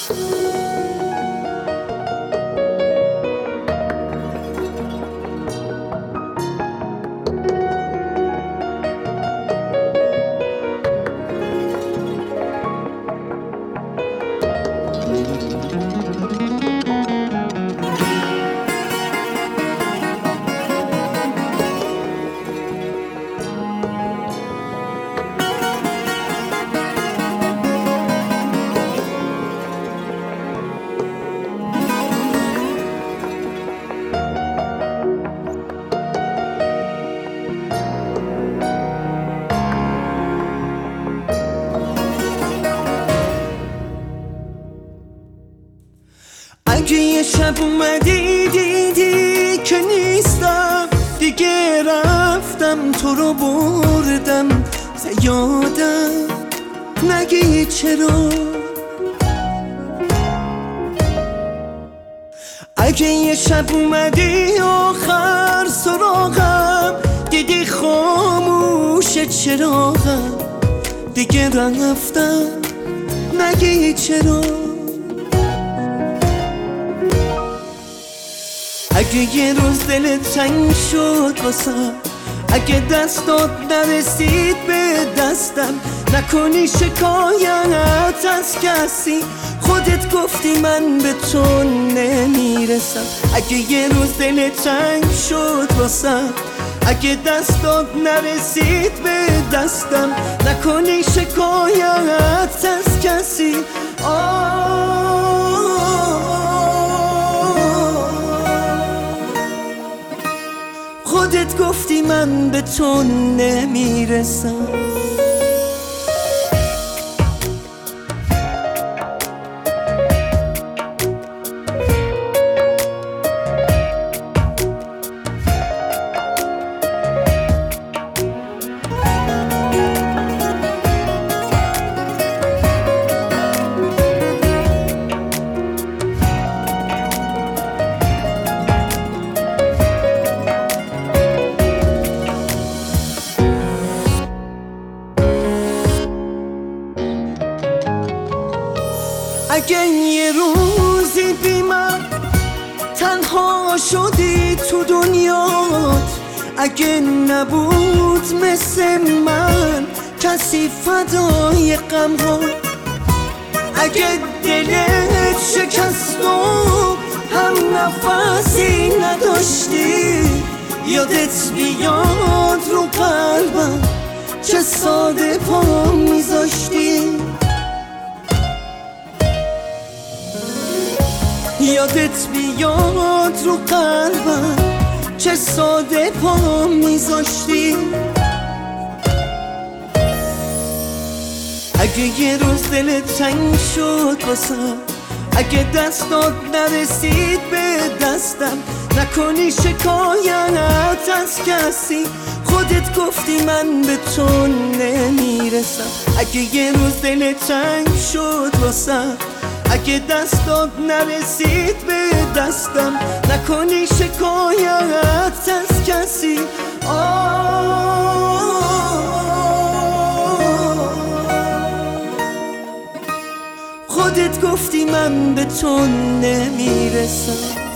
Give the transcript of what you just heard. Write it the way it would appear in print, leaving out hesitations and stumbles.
اگه یه شب اومدی دیدی که نیستم دیگه، رفتم تو رو بردم زیادم، نگی چرا. اگه یه شب اومدی آخر سراغم دیدی خاموش چراغم، دیگه رفتم نگی چرا. اگه یه روز دلت تنگ شد واسم، اگه دستات نرسید به دستم، نکنی شکایت از کسی، خودت گفتی من به تو نمیرسم. اگه یه روز دلت تنگ شد واسم، اگه دستات نرسید به دستم، نکنی شکایت از کسی. خودت گفتی من به تو نمیرسم. اگه یه روزی بی من تنها شدی تو دنیات، اگه نبود مثل من کسی فدای غم‌ها، اگه دلت شکست و هم نفسی نداشتی، یادت بیاد رو قلبم چه ساده پا میذاشتی. یادت بیاد رو قلبم چه ساده پا میذاشتی. اگه یه روز دلت تنگ شد واسم، اگه دستات نرسید به دستم، نکنی شکایت از کسی، خودت گفتی من به تو نمیرسم. اگه یه روز دلت تنگ شد واسم، اگه دستات نرسید به دستم، نکنی شکایت از کسی. خودت گفتی من به تو نمیرسم.